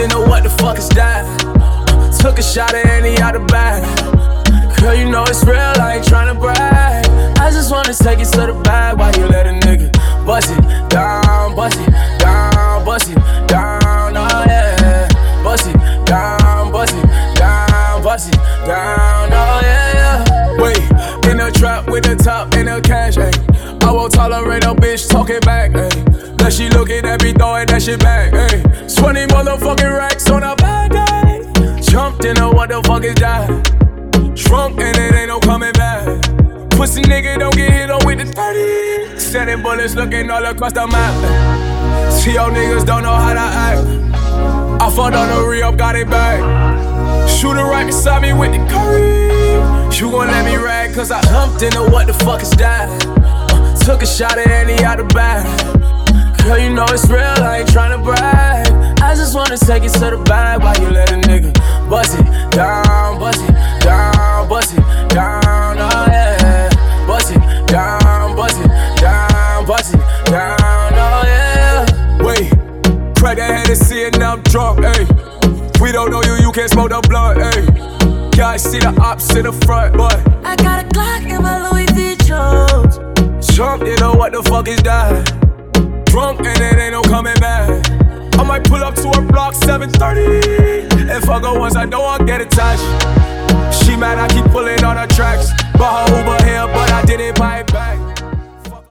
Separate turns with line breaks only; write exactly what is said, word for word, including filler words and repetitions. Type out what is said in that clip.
in the what the fuck is that? Took a shot at any out the bag. Girl, you know it's real, I ain't tryna brag. I just wanna take it to the bag while you let a nigga bust it down, bust it down, bust it down, oh yeah. Bust it down, bust it down, bust it down, oh yeah, yeah. Wait, in the trap with the top and the cash, ayy. I won't tolerate a bitch talking back, ayy. Now she looking at me throwing that shit back, ayy. twenty motherfucking racks on a bad day. Jumped in a what the fuck is that? Drunk and it ain't no coming back. Pussy nigga don't get hit up with the thirty. Sending bullets looking all across the map. See y'all niggas don't know how to act. I fucked on the re-up, got it back. Shooter right beside me with the curry. You gon' let me rag cause I humped into what the fuck is that? uh, Took a shot at any out the bag. Girl, you know it's real, I ain't tryna brag. I just wanna take it to the bag while you let a nigga bust it down, bust it down, bust it down, oh yeah. Bust it down, bust it down, bust it down, oh yeah. Wait, crack that Hennessy and I'm drunk, ayy. We don't know you, you can't smoke the blunt, ayy. Yeah, I see the ops in the front, but
I got a Glock in my Louis V Jones.
Jump, you know what the fuck is that? Drunk and it ain't no coming back. I might pull up to her block seven thirty. If I go once, I know I'll get attached. She mad I keep pulling on her tracks. Bought her Uber here, but I didn't buy it back.